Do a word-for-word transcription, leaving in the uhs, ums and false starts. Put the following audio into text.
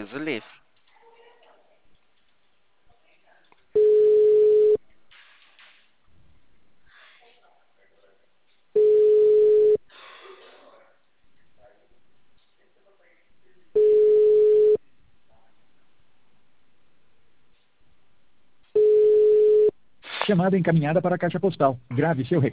Deus o livre. Chamada encaminhada para a caixa postal. Grave seu recado.